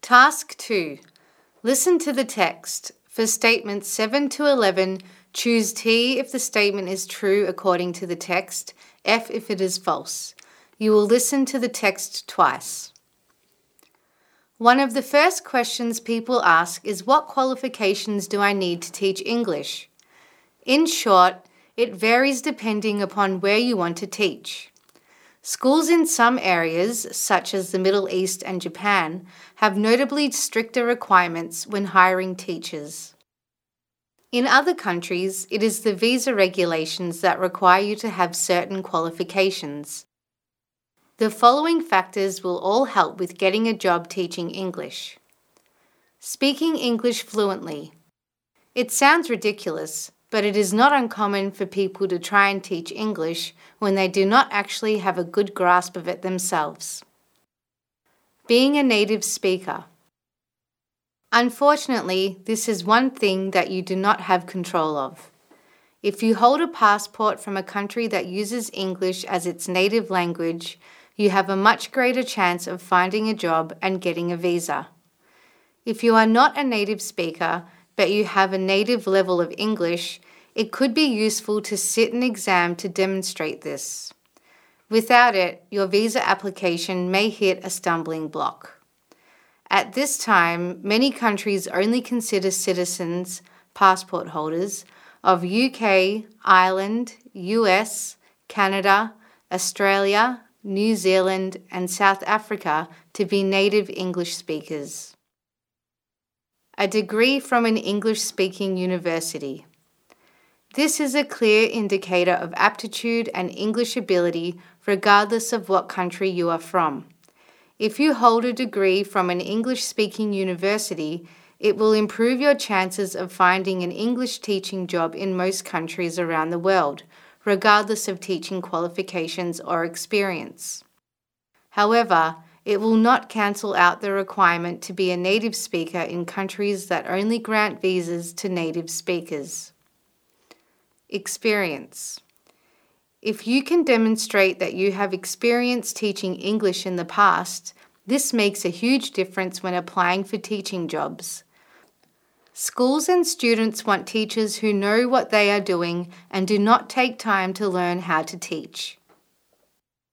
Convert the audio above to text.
Task 2. Listen to the text. For statements 7 to 11, choose T if the statement is true according to the text, F if it is false. You will listen to the text twice. One of the first questions people ask is, what qualifications do I need to teach English? In short, it varies depending upon where you want to teach. Schools in some areas, such as the Middle East and Japan, have notably stricter requirements when hiring teachers. In other countries, it is the visa regulations that require you to have certain qualifications. The following factors will all help with getting a job teaching English. Speaking English fluently. It sounds ridiculous, but it is not uncommon for people to try and teach English when they do not actually have a good grasp of it themselves. Being a native speaker. Unfortunately, this is one thing that you do not have control of. If you hold a passport from a country that uses English as its native language, you have a much greater chance of finding a job and getting a visa. If you are not a native speaker, but you have a native level of English, it could be useful to sit an exam to demonstrate this. Without it, your visa application may hit a stumbling block. At this time, many countries only consider citizens, passport holders, of UK, Ireland, US, Canada, Australia, New Zealand, and South Africa to be native English speakers. A degree from an English-speaking university. This is a clear indicator of aptitude and English ability regardless of what country you are from. If you hold a degree from an English-speaking university, it will improve your chances of finding an English teaching job in most countries around the world, regardless of teaching qualifications or experience. However, it will not cancel out the requirement to be a native speaker in countries that only grant visas to native speakers. Experience. If you can demonstrate that you have experience teaching English in the past, this makes a huge difference when applying for teaching jobs. Schools and students want teachers who know what they are doing and do not take time to learn how to teach.